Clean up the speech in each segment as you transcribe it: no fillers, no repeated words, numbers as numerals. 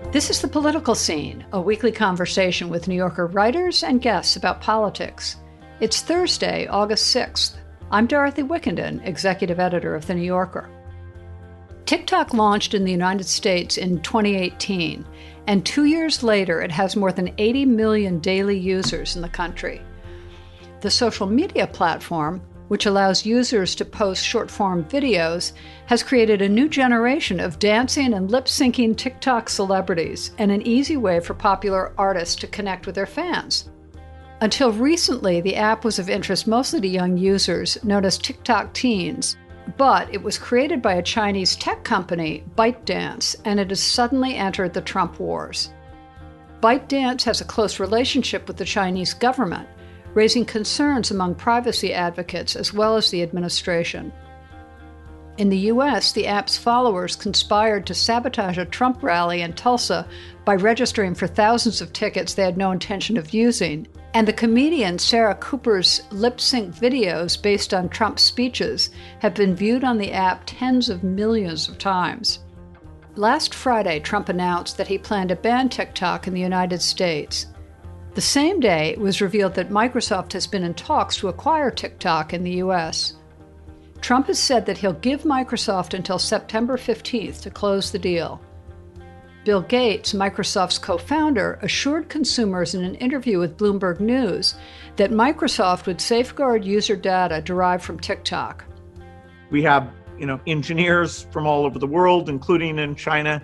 This is The Political Scene, a weekly conversation with New Yorker writers and guests about politics. It's Thursday, August 6th. I'm Dorothy Wickenden, executive editor of The New Yorker. TikTok launched in the United States in 2018, and 2 years later it has more than 80 million daily users in the country. The social media platform, which allows users to post short-form videos, has created a new generation of dancing and lip-syncing TikTok celebrities and an easy way for popular artists to connect with their fans. Until recently, the app was of interest mostly to young users, known as TikTok teens, but it was created by a Chinese tech company, ByteDance, and it has suddenly entered the Trump wars. ByteDance has a close relationship with the Chinese government, raising concerns among privacy advocates as well as the administration. In the U.S., the app's followers conspired to sabotage a Trump rally in Tulsa by registering for thousands of tickets they had no intention of using, and the comedian Sarah Cooper's lip-sync videos based on Trump's speeches have been viewed on the app tens of millions of times. Last Friday, Trump announced that he planned to ban TikTok in the United States. The same day, it was revealed that Microsoft has been in talks to acquire TikTok in the U.S. Trump has said that he'll give Microsoft until September 15th to close the deal. Bill Gates, Microsoft's co-founder, assured consumers in an interview with Bloomberg News that Microsoft would safeguard user data derived from TikTok. We have, engineers from all over the world, including in China,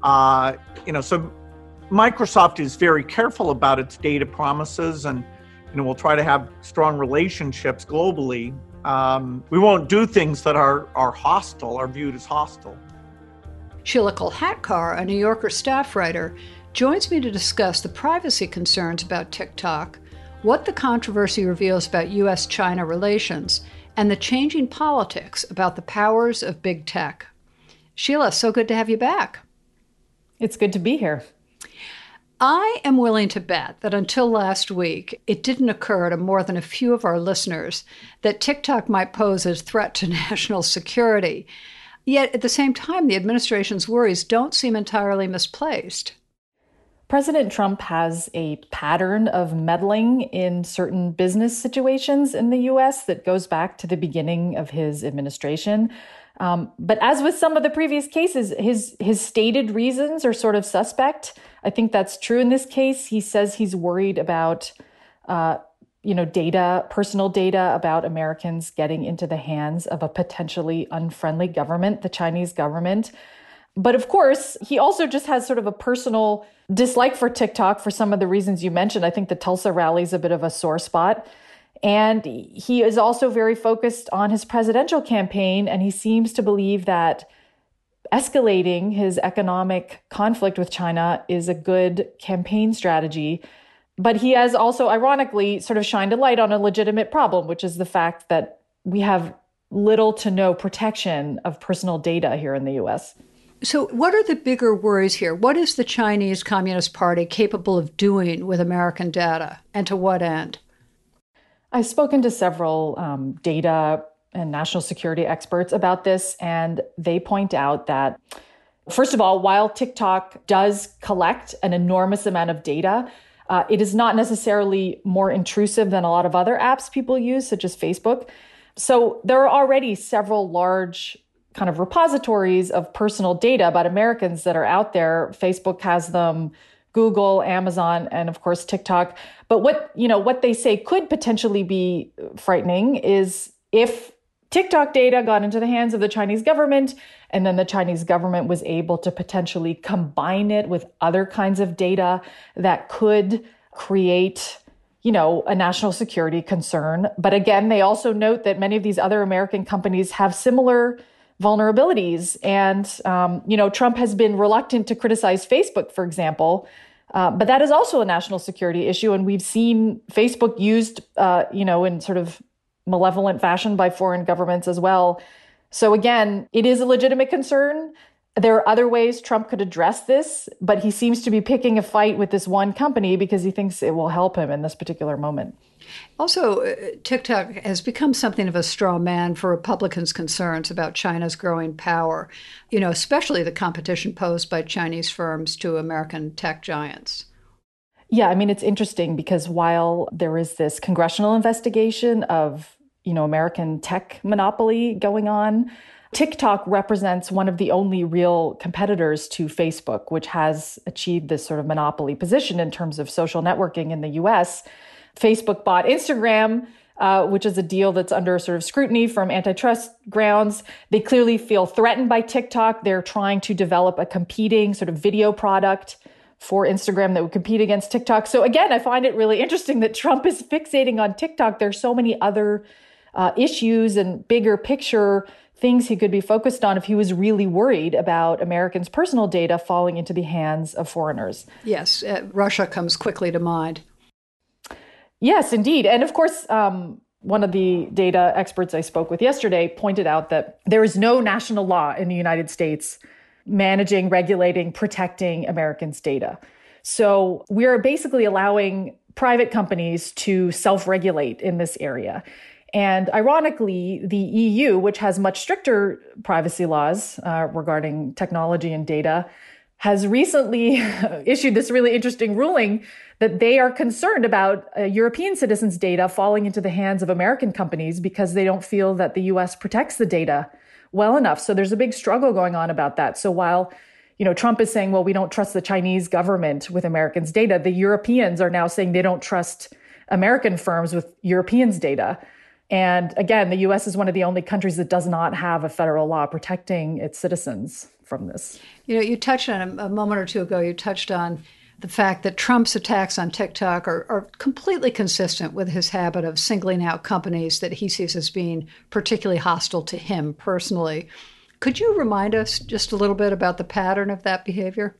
so Microsoft is very careful about its data promises and, we'll try to have strong relationships globally. We won't do things that are hostile, are viewed as hostile. Sheila Kolhatkar, a New Yorker staff writer, joins me to discuss the privacy concerns about TikTok, what the controversy reveals about U.S.-China relations, and the changing politics about the powers of big tech. Sheila, so good to have you back. It's good to be here. I am willing to bet that until last week, it didn't occur to more than a few of our listeners that TikTok might pose a threat to national security. Yet, at the same time, the administration's worries don't seem entirely misplaced. President Trump has a pattern of meddling in certain business situations in the U.S. that goes back to the beginning of his administration. But as with some of the previous cases, his stated reasons are sort of suspect. I think that's true in this case. He says he's worried about, personal data about Americans getting into the hands of a potentially unfriendly government, the Chinese government. But of course, he also just has sort of a personal dislike for TikTok for some of the reasons you mentioned. I think the Tulsa rally is a bit of a sore spot. And he is also very focused on his presidential campaign, and he seems to believe that escalating his economic conflict with China is a good campaign strategy. But he has also, ironically, sort of shined a light on a legitimate problem, which is the fact that we have little to no protection of personal data here in the U.S. So what are the bigger worries here? What is the Chinese Communist Party capable of doing with American data, and to what end? I've spoken to several data and national security experts about this, and they point out that, first of all, while TikTok does collect an enormous amount of data, it is not necessarily more intrusive than a lot of other apps people use, such as Facebook. So there are already several large kind of repositories of personal data about Americans that are out there. Facebook has them, Google, Amazon, and of course, TikTok. But what they say could potentially be frightening is if TikTok data got into the hands of the Chinese government, and then the Chinese government was able to potentially combine it with other kinds of data that could create, a national security concern. But again, they also note that many of these other American companies have similar vulnerabilities. And, Trump has been reluctant to criticize Facebook, for example, but that is also a national security issue. And we've seen Facebook used, in sort of malevolent fashion by foreign governments as well. So again, it is a legitimate concern. There are other ways Trump could address this, but he seems to be picking a fight with this one company because he thinks it will help him in this particular moment. Also, TikTok has become something of a straw man for Republicans' concerns about China's growing power, especially the competition posed by Chinese firms to American tech giants. Yeah, I mean, it's interesting because while there is this congressional investigation of, American tech monopoly going on, TikTok represents one of the only real competitors to Facebook, which has achieved this sort of monopoly position in terms of social networking in the US. Facebook bought Instagram, which is a deal that's under sort of scrutiny from antitrust grounds. They clearly feel threatened by TikTok. They're trying to develop a competing sort of video product for Instagram that would compete against TikTok. So again, I find it really interesting that Trump is fixating on TikTok. There's so many other issues and bigger picture things he could be focused on if he was really worried about Americans' personal data falling into the hands of foreigners. Yes, Russia comes quickly to mind. Yes, indeed. And of course, one of the data experts I spoke with yesterday pointed out that there is no national law in the United States managing, regulating, protecting Americans' data. So we're basically allowing private companies to self-regulate in this area. And ironically, the EU, which has much stricter privacy laws regarding technology and data, has recently issued this really interesting ruling that they are concerned about European citizens' data falling into the hands of American companies because they don't feel that the US protects the data well enough. So there's a big struggle going on about that. So while, Trump is saying, well, we don't trust the Chinese government with Americans' data, the Europeans are now saying they don't trust American firms with Europeans' data. And again, the US is one of the only countries that does not have a federal law protecting its citizens from this. You touched on a moment or two ago, you touched on the fact that Trump's attacks on TikTok are completely consistent with his habit of singling out companies that he sees as being particularly hostile to him personally. Could you remind us just a little bit about the pattern of that behavior?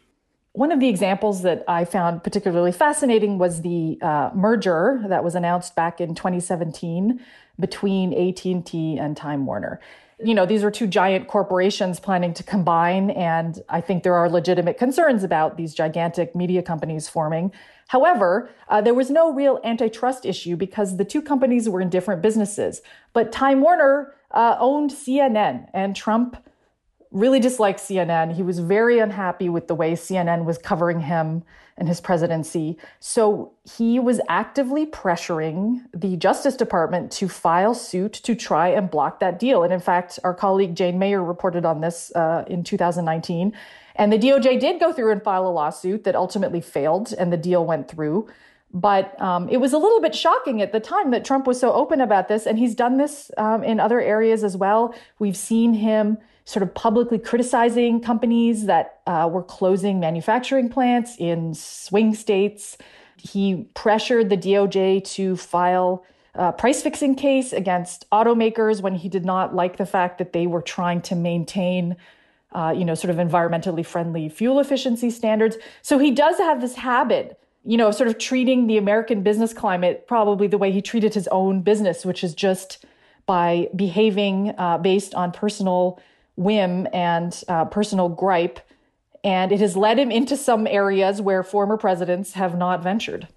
One of the examples that I found particularly fascinating was the merger that was announced back in 2017 between AT&T and Time Warner. These are two giant corporations planning to combine, and I think there are legitimate concerns about these gigantic media companies forming. However, there was no real antitrust issue because the two companies were in different businesses. But Time Warner owned CNN, and Trump really disliked CNN. He was very unhappy with the way CNN was covering him and his presidency. So he was actively pressuring the Justice Department to file suit to try and block that deal. And in fact, our colleague Jane Mayer reported on this in 2019. And the DOJ did go through and file a lawsuit that ultimately failed, and the deal went through. But it was a little bit shocking at the time that Trump was so open about this. And he's done this in other areas as well. We've seen him sort of publicly criticizing companies that were closing manufacturing plants in swing states. He pressured the DOJ to file a price-fixing case against automakers when he did not like the fact that they were trying to maintain, sort of environmentally friendly fuel efficiency standards. So he does have this habit, sort of treating the American business climate probably the way he treated his own business, which is just by behaving based on personal whim and personal gripe. And it has led him into some areas where former presidents have not ventured.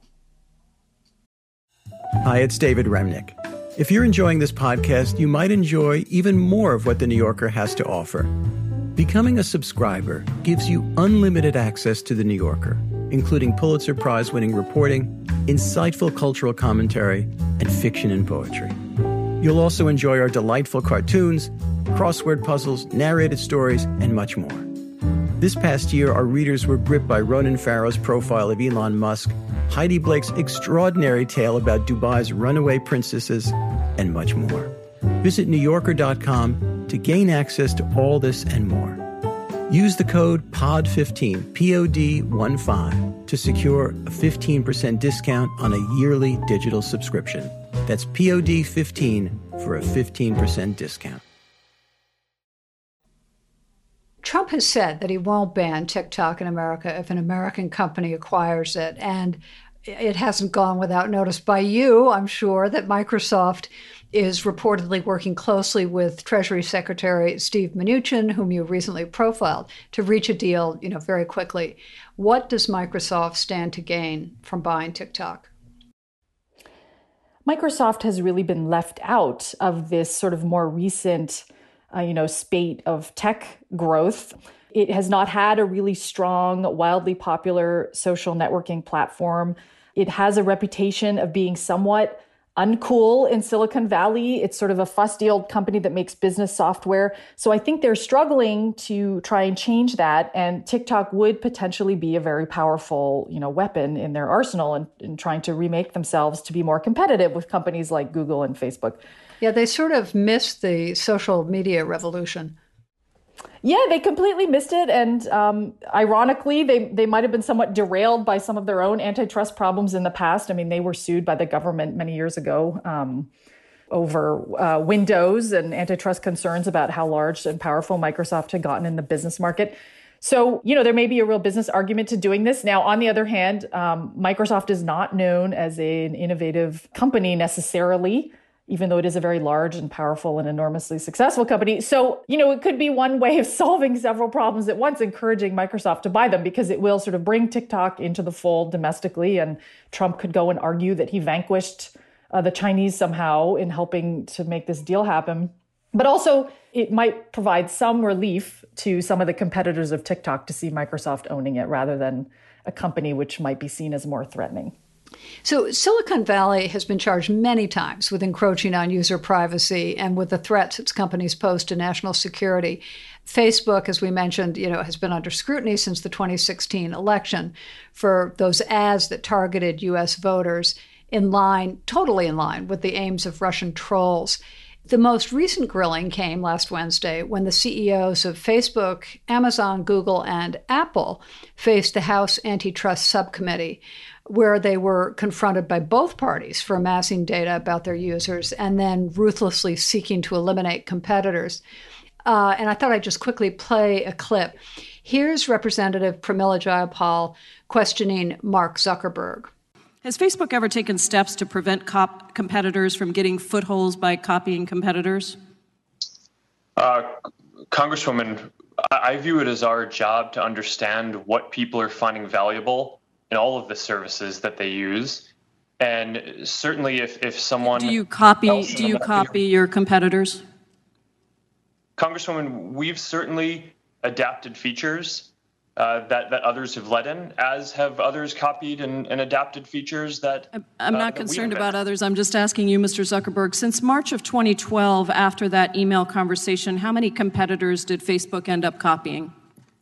Hi, it's David Remnick. If you're enjoying this podcast, you might enjoy even more of what The New Yorker has to offer. Becoming a subscriber gives you unlimited access to The New Yorker, including Pulitzer Prize-winning reporting, insightful cultural commentary, and fiction and poetry. You'll also enjoy our delightful cartoons, crossword puzzles, narrated stories, and much more. This past year, our readers were gripped by Ronan Farrow's profile of Elon Musk, Heidi Blake's extraordinary tale about Dubai's runaway princesses, and much more. Visit NewYorker.com to gain access to all this and more. Use the code POD15, POD15, to secure a 15% discount on a yearly digital subscription. That's POD15 for a 15% discount. Trump has said that he won't ban TikTok in America if an American company acquires it. And it hasn't gone without notice by you, I'm sure, that Microsoft is reportedly working closely with Treasury Secretary Steve Mnuchin, whom you recently profiled, to reach a deal, very quickly. What does Microsoft stand to gain from buying TikTok? Microsoft has really been left out of this sort of more recent, spate of tech growth. It has not had a really strong, wildly popular social networking platform. It has a reputation of being somewhat uncool in Silicon Valley. It's sort of a fusty old company that makes business software. So I think they're struggling to try and change that. And TikTok would potentially be a very powerful, weapon in their arsenal in trying to remake themselves to be more competitive with companies like Google and Facebook. Yeah, they sort of missed the social media revolution. Yeah, they completely missed it. And ironically, they might have been somewhat derailed by some of their own antitrust problems in the past. I mean, they were sued by the government many years ago over Windows and antitrust concerns about how large and powerful Microsoft had gotten in the business market. So, there may be a real business argument to doing this. Now, on the other hand, Microsoft is not known as an innovative company necessarily, even though it is a very large and powerful and enormously successful company. So, it could be one way of solving several problems at once, encouraging Microsoft to buy them, because it will sort of bring TikTok into the fold domestically. And Trump could go and argue that he vanquished the Chinese somehow in helping to make this deal happen. But also, it might provide some relief to some of the competitors of TikTok to see Microsoft owning it rather than a company which might be seen as more threatening. So Silicon Valley has been charged many times with encroaching on user privacy and with the threats its companies pose to national security. Facebook, as we mentioned, has been under scrutiny since the 2016 election for those ads that targeted U.S. voters totally in line with the aims of Russian trolls. The most recent grilling came last Wednesday when the CEOs of Facebook, Amazon, Google, and Apple faced the House Antitrust Subcommittee, where they were confronted by both parties for amassing data about their users and then ruthlessly seeking to eliminate competitors. And I thought I'd just quickly play a clip. Here's Representative Pramila Jayapal questioning Mark Zuckerberg. Has Facebook ever taken steps to prevent competitors from getting footholds by copying competitors? Congresswoman, I view it as our job to understand what people are finding valuable in all of the services that they use. And certainly if someone... Do you copy your competitors? Congresswoman, we've certainly adapted features that others have let in, as have others copied and adapted features that... I'm not concerned about others. I'm just asking you, Mr. Zuckerberg, since March of 2012, after that email conversation, how many competitors did Facebook end up copying?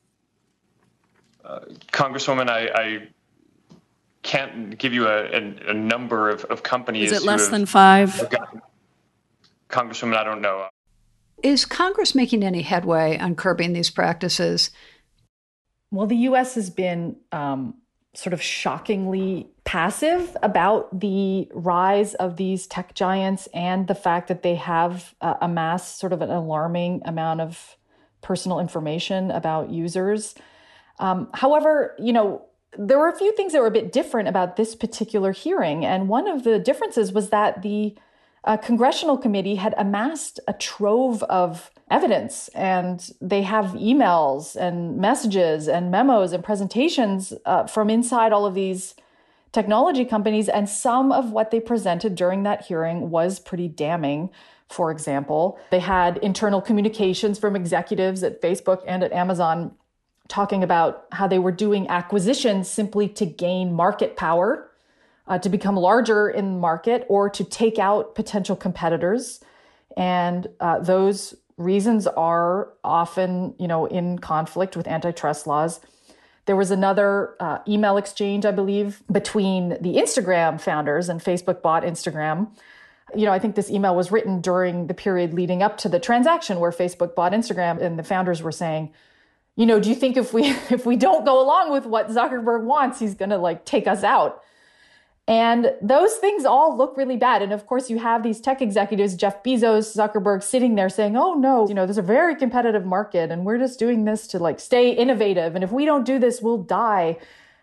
Congresswoman, I can't give you a number of companies. Is it less than 5? Congresswoman, I don't know. Is Congress making any headway on curbing these practices? Well, the U.S. has been sort of shockingly passive about the rise of these tech giants and the fact that they have amassed sort of an alarming amount of personal information about users. However, there were a few things that were a bit different about this particular hearing. And one of the differences was that the congressional committee had amassed a trove of evidence, and they have emails and messages and memos and presentations from inside all of these technology companies. And some of what they presented during that hearing was pretty damning. For example, they had internal communications from executives at Facebook and at Amazon talking about how they were doing acquisitions simply to gain market power, to become larger in the market, or to take out potential competitors. And those reasons are often, in conflict with antitrust laws. There was another email exchange, I believe, between the Instagram founders, and Facebook bought Instagram. I think this email was written during the period leading up to the transaction where Facebook bought Instagram, and the founders were saying, do you think if we don't go along with what Zuckerberg wants, he's going to take us out? And those things all look really bad. And of course, you have these tech executives, Jeff Bezos, Zuckerberg, sitting there saying, oh no, there's a very competitive market and we're just doing this to stay innovative. And if we don't do this, we'll die.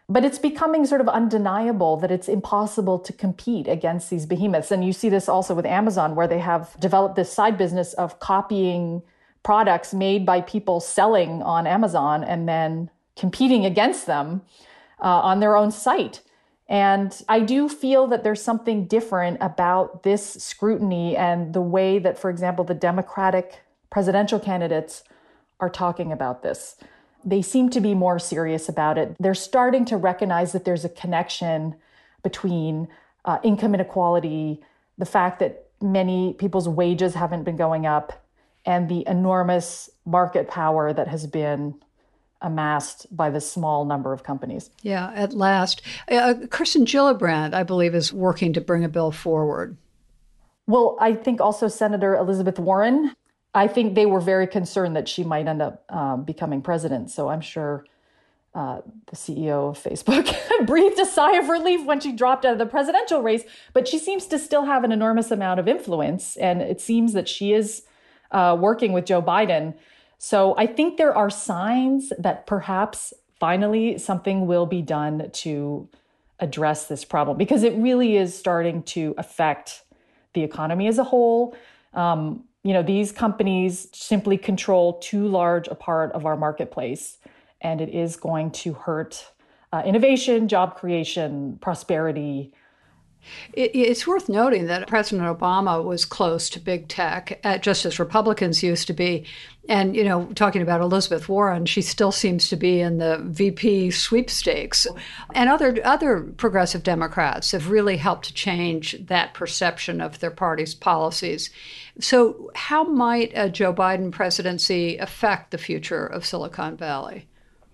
But it's becoming sort of undeniable that it's impossible to compete against these behemoths. And you see this also with Amazon, where they have developed this side business of copying products made by people selling on Amazon and then competing against them on their own site. And I do feel that there's something different about this scrutiny and the way that, for example, the Democratic presidential candidates are talking about this. They seem to be more serious about it. They're starting to recognize that there's a connection between income inequality, the fact that many people's wages haven't been going up, and the enormous market power that has been amassed by the small number of companies. Yeah, at last. Kirsten Gillibrand, I believe, is working to bring a bill forward. Well, I think also Senator Elizabeth Warren, I think they were very concerned that she might end up becoming president. So I'm sure the CEO of Facebook breathed a sigh of relief when she dropped out of the presidential race. But she seems to still have an enormous amount of influence. And it seems that she is working with Joe Biden. So I think there are signs that perhaps finally something will be done to address this problem, because it really is starting to affect the economy as a whole. These companies simply control too large a part of our marketplace, and it is going to hurt innovation, job creation, prosperity. It's worth noting that President Obama was close to big tech, just as Republicans used to be. And, talking about Elizabeth Warren, she still seems to be in the VP sweepstakes. And other progressive Democrats have really helped to change that perception of their party's policies. So how might a Joe Biden presidency affect the future of Silicon Valley?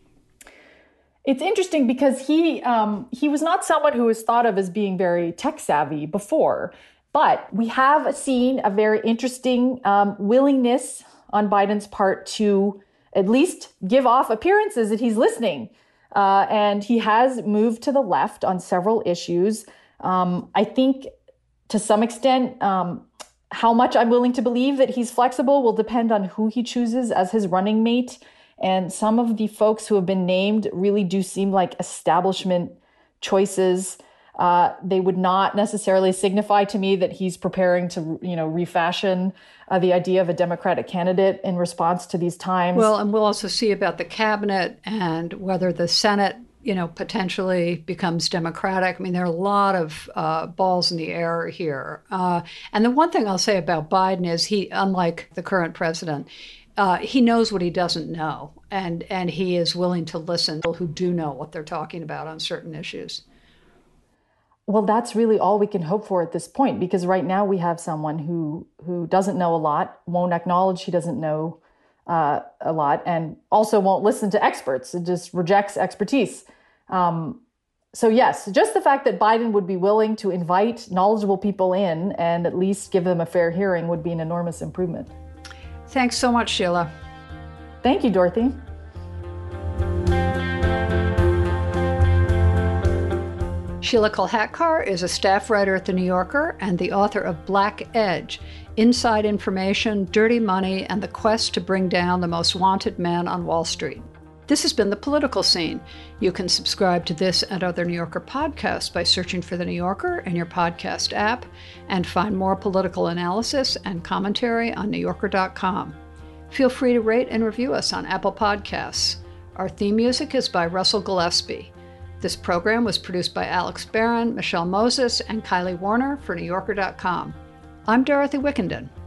It's interesting because he was not someone who was thought of as being very tech savvy before, but we have seen a very interesting willingness on Biden's part to at least give off appearances that he's listening. And he has moved to the left on several issues. I think to some extent, how much I'm willing to believe that he's flexible will depend on who he chooses as his running mate. And some of the folks who have been named really do seem like establishment choices. They would not necessarily signify to me that he's preparing to, refashion the idea of a Democratic candidate in response to these times. Well, and we'll also see about the cabinet and whether the Senate, potentially becomes Democratic. I mean, there are a lot of balls in the air here. And the one thing I'll say about Biden is he, unlike the current president, he knows what he doesn't know, and he is willing to listen to people who do know what they're talking about on certain issues. Well, that's really all we can hope for at this point, because right now we have someone who doesn't know a lot, won't acknowledge he doesn't know a lot, and also won't listen to experts. It just rejects expertise. So yes, just the fact that Biden would be willing to invite knowledgeable people in and at least give them a fair hearing would be an enormous improvement. Thanks so much, Sheila. Thank you, Dorothy. Sheila Kolhatkar is a staff writer at The New Yorker and the author of Black Edge, Inside Information, Dirty Money, and the Quest to Bring Down the Most Wanted Man on Wall Street. This has been The Political Scene. You can subscribe to this and other New Yorker podcasts by searching for The New Yorker in your podcast app, and find more political analysis and commentary on NewYorker.com. Feel free to rate and review us on Apple Podcasts. Our theme music is by Russell Gillespie. This program was produced by Alex Barron, Michelle Moses, and Kylie Warner for NewYorker.com. I'm Dorothy Wickenden.